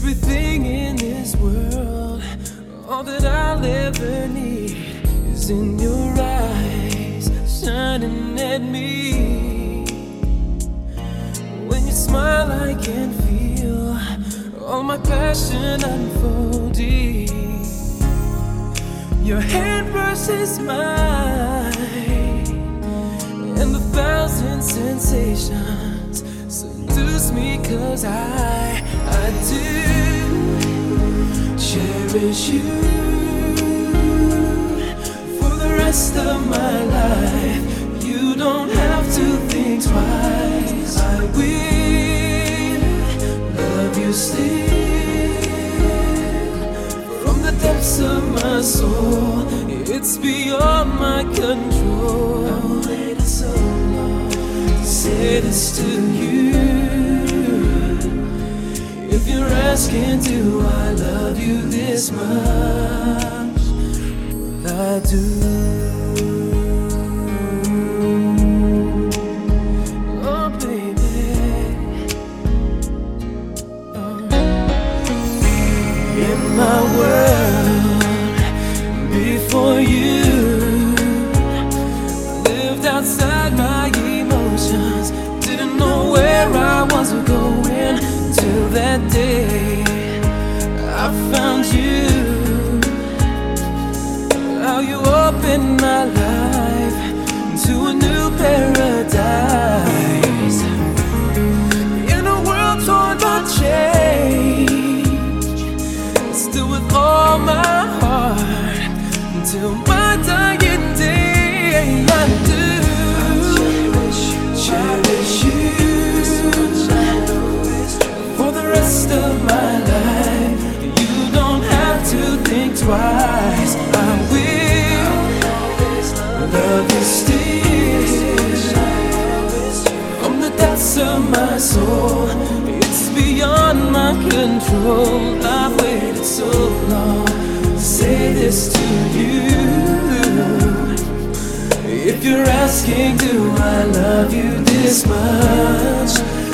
Everything in this world, all that I'll ever need is in your eyes, shining at me. When you smile, I can feel all my passion unfolding. Your hand versus mine, and the thousand sensations seduce me, 'cause I do cherish you for the rest of my life. You don't have to think twice. I will love you still from the depths of my soul. It's beyond my control. I've waited so long to say this to you. If you're asking, do I love you this much? Well, I do. Oh, baby. In my world, before you, lived outside my emotions. Didn't know where I was going till that day I found you. How you opened my life to a new paradise. In a world torn by change, still with all my heart until my dying day. I do cherish you for the rest of my life. You don't have to think twice. I will love you still from the depths of my soul. It's beyond my control. I've waited so long to say this to you. If you're asking, do I love you this much?